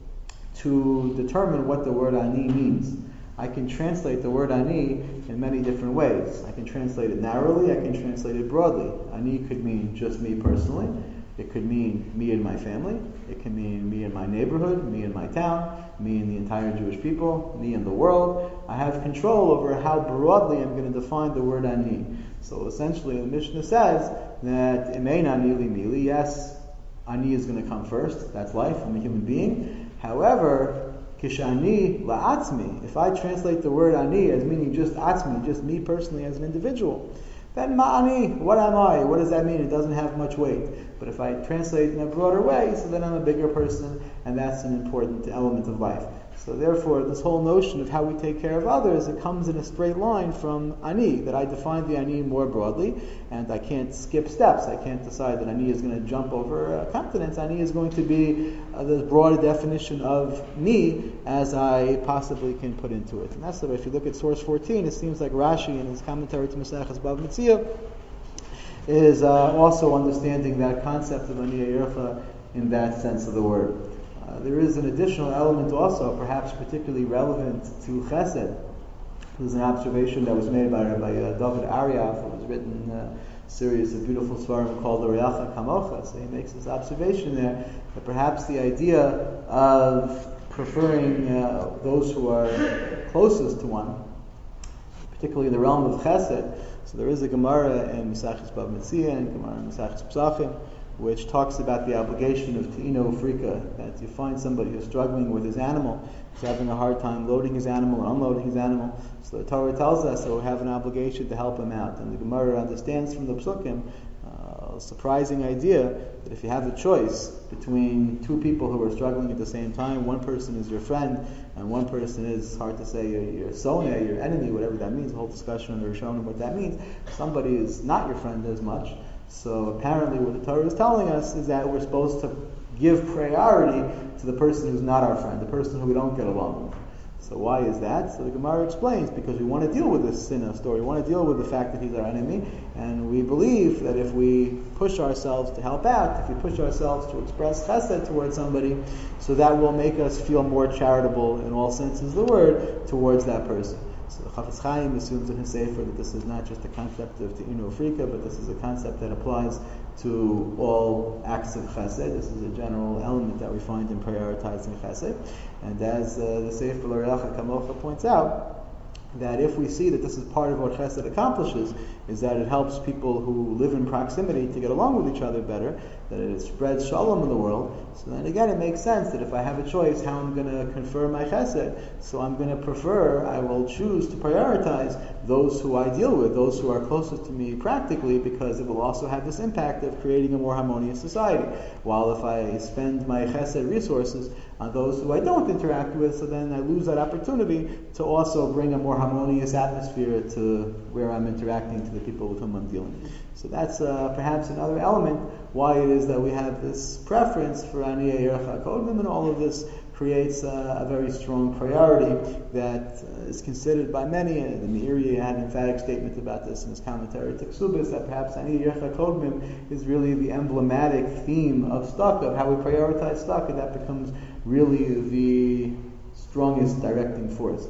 to determine what the word ani means. I can translate the word ani in many different ways. I can translate it narrowly, I can translate it broadly. Ani could mean just me personally. It could mean me and my family. It can mean me and my neighborhood, me and my town, me and the entire Jewish people, me and the world. I have control over how broadly I'm going to define the word ani. So essentially the Mishnah says that imein ani li mili, yes, ani is going to come first. That's life. I'm a human being. However, kishani la'atzmi, if I translate the word ani as meaning just atzmi, just me personally as an individual, then ma'ani, what am I? What does that mean? It doesn't have much weight. But if I translate in a broader way, so then I'm a bigger person, and that's an important element of life. So therefore, this whole notion of how we take care of others, it comes in a straight line from ani, that I define the ani more broadly, and I can't skip steps. I can't decide that ani is going to jump over continents. Ani is going to be the broader definition of me as I possibly can put into it. And that's the way, if you look at source 14, it seems like Rashi in his commentary to Maseches Bava Metzia is also understanding that concept of ani yercha in that sense of the word. There is an additional element also, perhaps particularly relevant to chesed. There's an observation that was made by Rabbi David Aryaf. It was written a series of beautiful svarim called L'Oreacha Kamocha. So he makes this observation there that perhaps the idea of preferring those who are closest to one, particularly in the realm of chesed. So there is a Gemara in Maseches Bava Metzia and Gemara in Maseches Pesachim, which talks about the obligation of Te'ino Frika, that you find somebody who's struggling with his animal, he's having a hard time loading his animal or unloading his animal. So the Torah tells us that we have an obligation to help him out. And the Gemara understands from the Psukim a surprising idea that if you have a choice between two people who are struggling at the same time, one person is your friend and one person is, hard to say, your soneh, your enemy, whatever that means, the whole discussion on the Rishonim, what that means. Somebody is not your friend as much. So apparently what the Torah is telling us is that we're supposed to give priority to the person who's not our friend, the person who we don't get along with. So why is that? So the Gemara explains, because we want to deal with this sinna story. We want to deal with the fact that he's our enemy, and we believe that if we push ourselves to help out, if we push ourselves to express chesed towards somebody, so that will make us feel more charitable in all senses of the word towards that person. So the Chafetz Chaim assumes in his Sefer that this is not just a concept of Te'ino Frika, but this is a concept that applies to all acts of chesed. This is a general element that we find in prioritizing chesed. And as the Sefer L'Oreacha Kamocha points out, that if we see that this is part of what chesed accomplishes, is that it helps people who live in proximity to get along with each other better, that it spreads shalom in the world. So then again, it makes sense that if I have a choice how I'm going to confer my chesed, so I will choose to prioritize those who I deal with, those who are closest to me practically, because it will also have this impact of creating a more harmonious society. While if I spend my chesed resources on those who I don't interact with, so then I lose that opportunity to also bring a more harmonious atmosphere to where I'm interacting, to the people with whom I'm dealing. So that's perhaps another element why it is that we have this preference for Aniyei Yerecha Kodmim, and all of this creates a very strong priority that is considered by many. The Meiri had an emphatic statement about this in his commentary to Ksubis, that perhaps Aniyei Yerecha Kodmim is really the emblematic theme of tzedakah, of how we prioritize tzedakah. That becomes really the strongest directing force.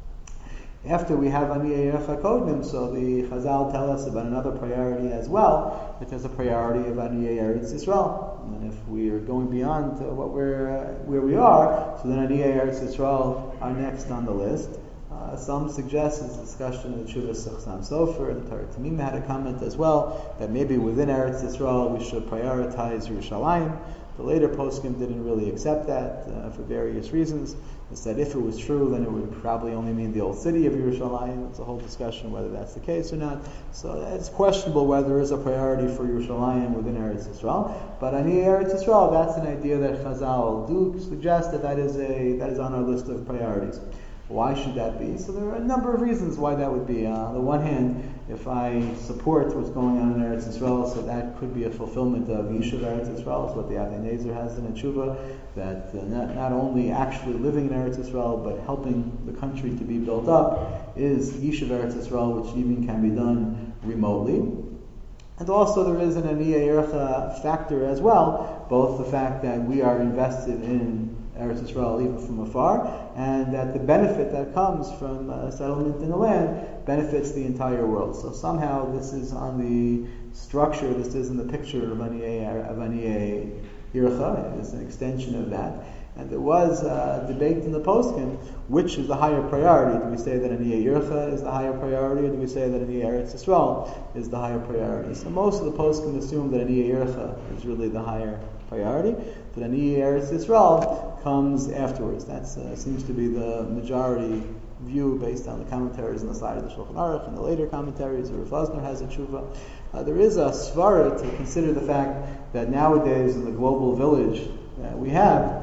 After we have Aniyei Yerecha Kodmim, so the Chazal tell us about another priority as well, which is a priority of Aniyei Eretz Yisrael. And if we are going beyond where we are, so then Aniyei Eretz Yisrael are next on the list. Some suggest, as discussion in the Tshuvas Chassam Sofer, the Torah Tamim had a comment as well, that maybe within Eretz Yisrael we should prioritize Yerushalayim. The later poskim didn't really accept that for various reasons. They said if it was true, then it would probably only mean the old city of Yerushalayim. It's a whole discussion whether that's the case or not. So it's questionable whether there is a priority for Yerushalayim within Eretz Yisrael. But Aniyei Eretz Yisrael, that's an idea that Chazal do suggest that is on our list of priorities. Why should that be? So there are a number of reasons why that would be. On the one hand, if I support what's going on in Eretz Yisrael, so that could be a fulfillment of Yishuv Eretz Yisrael. It's what the Avnei Nezer has in a tshuva, that not only actually living in Eretz Yisrael, but helping the country to be built up is Yishuv Eretz Yisrael, which even can be done remotely. And also there is an Aniyei Yerecha factor as well, both the fact that we are invested in Eretz Yisrael even from afar, and that the benefit that comes from settlement in the land benefits the entire world. So somehow this is on the structure, this is in the picture of Aniyei Yerecha, it's an extension of that. And there was a debate in the poskim, which is the higher priority? Do we say that Aniyei Yerecha is the higher priority, or do we say that Aniyei Eretz Yisrael is the higher priority? So most of the poskim assume that Aniyei Yerecha is really the higher priority, that Aniyei Eretz Yisrael comes afterwards. That seems to be the majority view based on the commentaries on the side of the Shulchan Aruch and the later commentaries. Rav Fosner has a tshuva. There is a svara to consider the fact that nowadays in the global village that we have,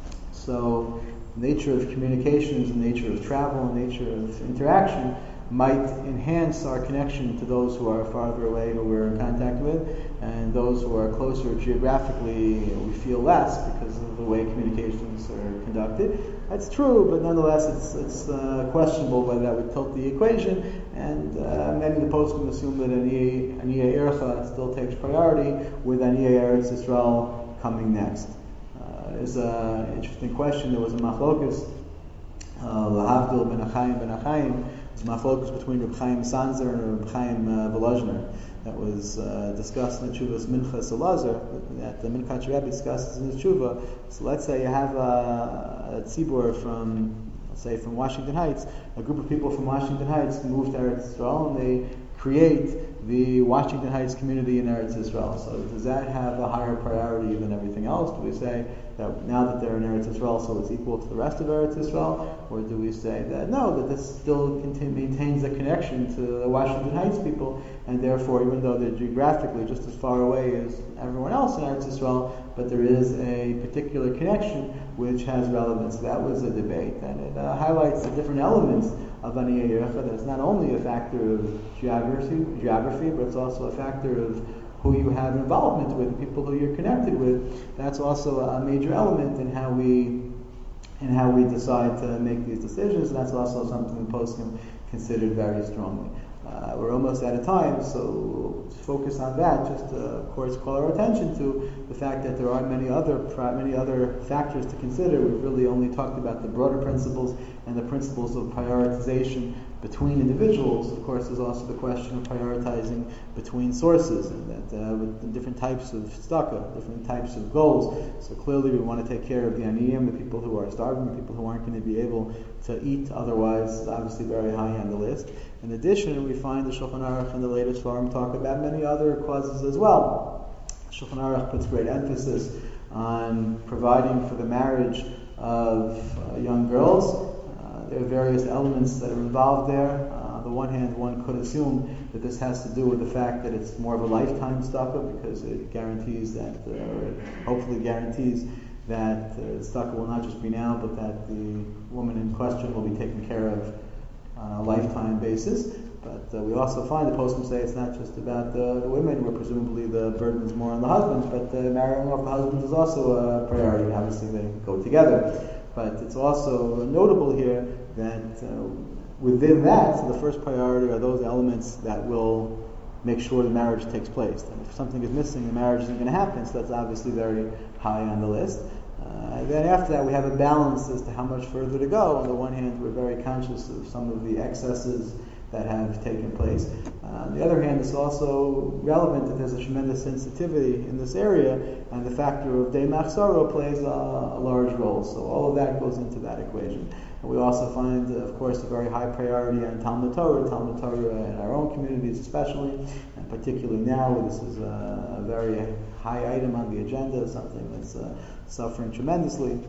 so the nature of communications, the nature of travel, the nature of interaction might enhance our connection to those who are farther away, who we're in contact with, and those who are closer geographically, we feel less because of the way communications are conducted. That's true, but nonetheless it's questionable whether that would tilt the equation, and many of the poskim assume that Aniyei Yerecha still takes priority, with Aniyei Eretz Yisrael coming next. Is an interesting question. There was a machlokus, Lahavdil ben Achayim, it's a machlokus between Reb Chaim Sanzer and Reb Chaim Volozhner that was discussed in the Tshuvas Minchas Elazar, that the Minkach Rebbe discusses in his Tshuva. So let's say you have a tzibur from Washington Heights, a group of people from Washington Heights move to Eretz Yisrael, and they create the Washington Heights community in Eretz Yisrael. So does that have a higher priority than everything else? Do we say that now that they're in Eretz Yisrael, so it's equal to the rest of Eretz Yisrael? Or do we say that no, that this still maintains a connection to the Washington Heights people, and therefore, even though they're geographically just as far away as everyone else in Eretz Yisrael, but there is a particular connection which has relevance? That was a debate, and it highlights the different elements of Aniyei Yerecha, that it's not only a factor of geography, but it's also a factor of who you have involvement with, people who you're connected with. That's also a major element in how we decide to make these decisions. That's also something the poskim considered very strongly. We're almost out of time, so to focus on that, just to, of course, call our attention to the fact that there are many other factors to consider. We've really only talked about the broader principles and the principles of prioritization between individuals. Of course, there's also the question of prioritizing between sources, and that with different types of tzedakah, different types of goals. So clearly we want to take care of the aniyim, the people who are starving, the people who aren't going to be able to eat otherwise, obviously very high on the list. In addition, we find the Shulchan Aruch and the latest forum talk about many other causes as well. Shulchan Aruch puts great emphasis on providing for the marriage of young girls. There are various elements that are involved there. On the one hand, one could assume that this has to do with the fact that it's more of a lifetime tzedakah, because it guarantees that, or hopefully guarantees that tzedakah will not just be now, but that the woman in question will be taken care of on a lifetime basis. But we also find the poskim say it's not just about the women, where presumably the burden is more on the husbands, but marrying off the husbands is also a priority. Obviously they go together. But it's also notable here that within that, so the first priority are those elements that will make sure the marriage takes place. And if something is missing, the marriage isn't going to happen, so that's obviously very high on the list. Then after that, we have a balance as to how much further to go. On the one hand, we're very conscious of some of the excesses that have taken place. On the other hand, it's also relevant that there's a tremendous sensitivity in this area, and the factor of Dei Machzoro plays a large role. So all of that goes into that equation. And we also find, of course, a very high priority on Talmud Torah in our own communities especially, and particularly now, this is a very high item on the agenda, something that's suffering tremendously.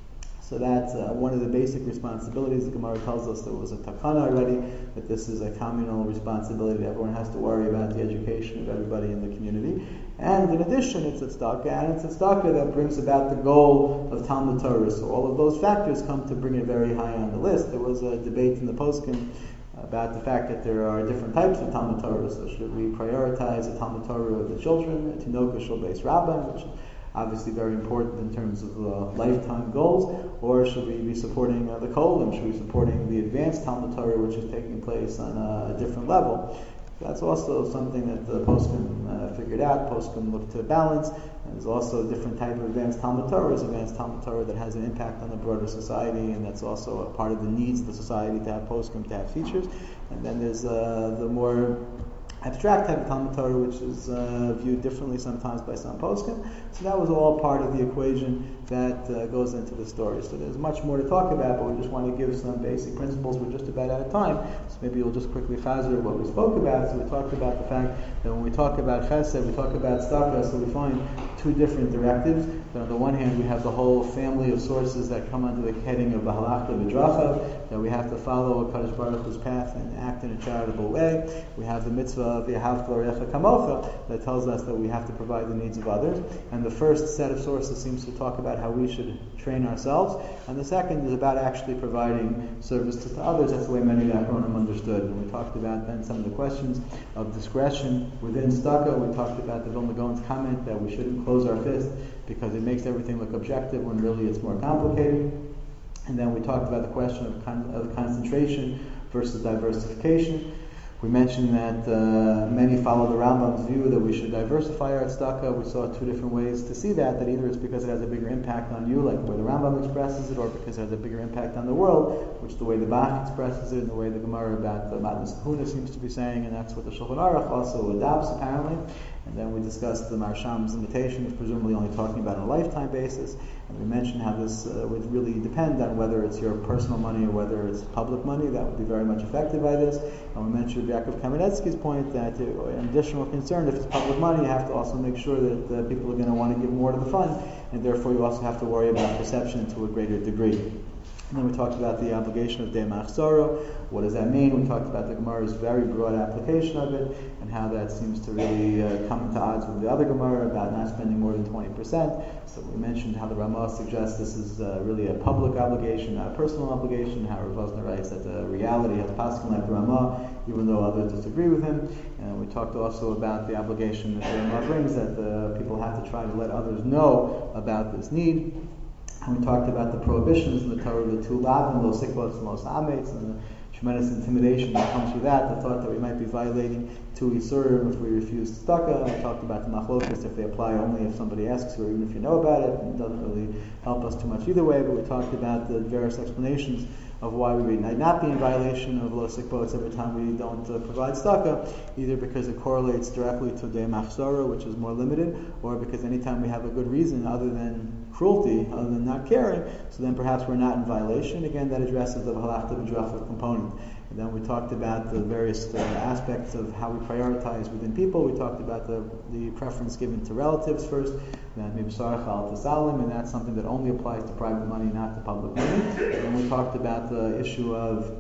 So that's one of the basic responsibilities. The Gemara tells us there was a takana already, that this is a communal responsibility. Everyone has to worry about the education of everybody in the community. And in addition, it's a tzedakah, and it's a tzedakah that brings about the goal of Talmud Torah. So all of those factors come to bring it very high on the list. There was a debate in the poskim about the fact that there are different types of Talmud Torah. So should we prioritize the Talmud Torah of the children, a Tinoka Shel Beis Rabban, which obviously very important in terms of lifetime goals, or should we be supporting the Kolim? Should we be supporting the advanced Talmud Torah, which is taking place on a different level? That's also something that the poskim figured out. Poskim looked to balance, and there's also a different type of advanced Talmud Torah, advanced Talmud Torah that has an impact on the broader society, and that's also a part of the needs of the society to have poskim, to have teachers. And then there's the more abstract type of Talmud Torah, which is viewed differently sometimes by some poskim. So that was all part of the equation that goes into the story. So there's much more to talk about, but we just want to give some basic principles. We're just about out of time, so maybe we'll just quickly chazer what we spoke about. So we talked about the fact that when we talk about chesed, we talk about tzedakah, so we find two different directives. That on the one hand, we have the whole family of sources that come under the heading of Bahalachta V'drachav, that we have to follow HaKadosh Baruch Hu's path and act in a charitable way. We have the mitzvah of V'ahavta L'orecha Kamocha that tells us that we have to provide the needs of others. And the first set of sources seems to talk about how we should train ourselves, and the second is about actually providing services to others. That's the way many of the Achronim understood. And we talked about then some of the questions of discretion within tzedakah. We talked about the Vilna Gaon's comment that we shouldn't close our fist because it makes everything look objective when really it's more complicated. And then we talked about the question of concentration versus diversification. We mentioned that many follow the Rambam's view that we should diversify our tzedakah. We saw two different ways to see that either it's because it has a bigger impact on you, like the way the Rambam expresses it, or because it has a bigger impact on the world, which the way the Bach expresses it, and the way the Gemara about the Matnas Kahuna seems to be saying, and that's what the Shulchan Aruch also adopts apparently. And then we discussed the Marsham's limitation, which presumably only talking about on a lifetime basis. And we mentioned how this would really depend on whether it's your personal money or whether it's public money. That would be very much affected by this. And we mentioned Yaakov Kamenetsky's point that an additional concern, if it's public money, you have to also make sure that people are going to want to give more to the fund, and therefore you also have to worry about perception to a greater degree. And then we talked about the obligation of Dei Machzoro. What does that mean? We talked about the Gemara's very broad application of it, and how that seems to really come into odds with the other Gemara about not spending more than 20%. So we mentioned how the Ramah suggests this is really a public obligation, not a personal obligation. How Rav Vosner writes that the reality has paskin like the Ramah, even though others disagree with him. And we talked also about the obligation that the Ramah brings, that people have to try to let others know about this need. And we talked about the prohibitions in the Torah, the two lavim, los sikvos and los ametz, and the tremendous intimidation that comes with that, the thought that we might be violating two isurim if we refuse tzedakah. We talked about the machlokas, if they apply only if somebody asks you, or even if you know about it. It doesn't really help us too much either way, but we talked about the various explanations of why we might not be in violation of los sikvos every time we don't provide tzedakah, either because it correlates directly to Dei Machzoro, which is more limited, or because anytime we have a good reason other than cruelty, other than not caring, so then perhaps we're not in violation. Again, that addresses the Bahalachta V'drachav component. And then we talked about the various aspects of how we prioritize within people. We talked about the preference given to relatives first, then Mibsarach al Tasalim, and that's something that only applies to private money, not to public money. And then we talked about the issue of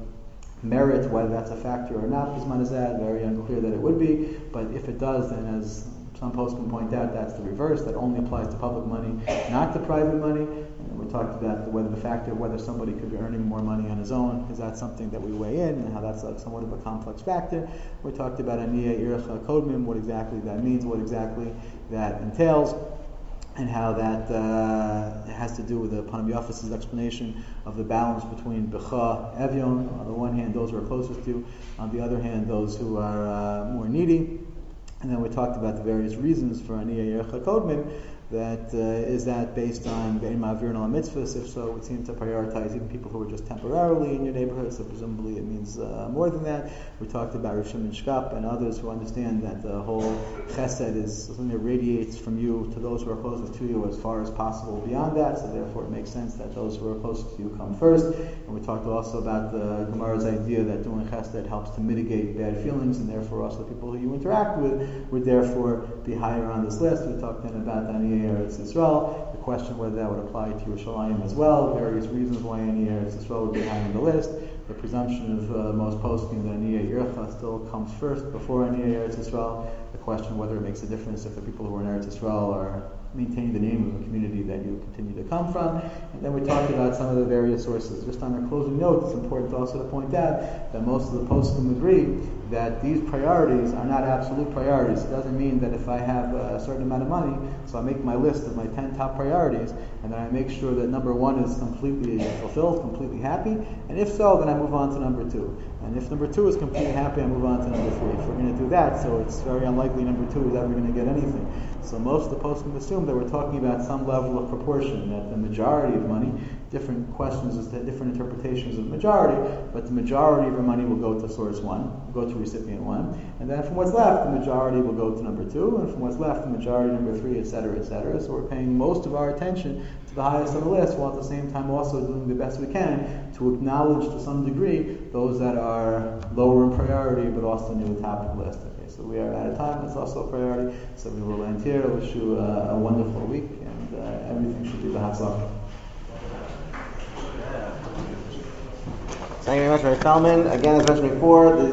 merit, whether that's a factor or not. Bisman Azad, very unclear that it would be, but if it does, then as Some posts can point out that's the reverse, that only applies to public money, not to private money. And we talked about the factor of whether somebody could be earning more money on his own. Is that something that we weigh in, and how that's somewhat of a complex factor? We talked about Aniyeh Irecha Kodmim, what exactly that means, what exactly that entails, and how that has to do with the Panim Yafas's explanation of the balance between Becha, Evyon. On the one hand, those who are closest to you. On the other hand, those who are more needy. And then we talked about the various reasons for Aniyeh Yerecha Kodmim. That is that based on Be'en Ma'avirin al mitzvahs? If so, it would seem to prioritize even people who are just temporarily in your neighborhood, so presumably it means more than that. We talked about Rav Shimon Shkap and others who understand that the whole chesed is something that radiates from you to those who are closest to you as far as possible beyond that, so therefore it makes sense that those who are closest to you come first. And we talked also about the Gemara's idea that doing chesed helps to mitigate bad feelings, and therefore also the people who you interact with would therefore be higher on this list. We talked then about Aniyeh Eretz Yisrael, the question whether that would apply to Yerushalayim as well, various reasons why Aniyeh Eretz Yisrael would be high on the list. The presumption of most posting that Aniyeh Yerecha still comes first before Aniyeh Eretz Yisrael. The question whether it makes a difference if the people who are in Eretz Yisrael are maintaining the name of the community that you continue to come from. And then we talked about some of the various sources. Just on our closing note, it's important also to point out that most of the poskim agree that these priorities are not absolute priorities. It doesn't mean that if I have a certain amount of money, so I make my list of my 10 top priorities, and then I make sure that number 1 is completely fulfilled, completely happy, and if so, then I move on to number 2. And if number 2 is completely happy, I move on to number 3. If we're going to do that, so it's very unlikely number 2 is ever going to get anything. So most of the poskim assume that we're talking about some level of proportion, that the majority of money, different questions as to different interpretations of majority, but the majority of your money will go to source 1, will go to recipient 1, and then from what's left, the majority will go to number 2, and from what's left, the majority number 3, etc., etc. So we're paying most of our attention to the highest on the list, while at the same time also doing the best we can to acknowledge to some degree those that are lower in priority, but also near the top of the list. Okay, so we are out of time. It's also a priority. So we will end here. I wish you a wonderful week, and everything should be the hatzlach. Thank you very much, Mr. Feldman. Again, as mentioned before,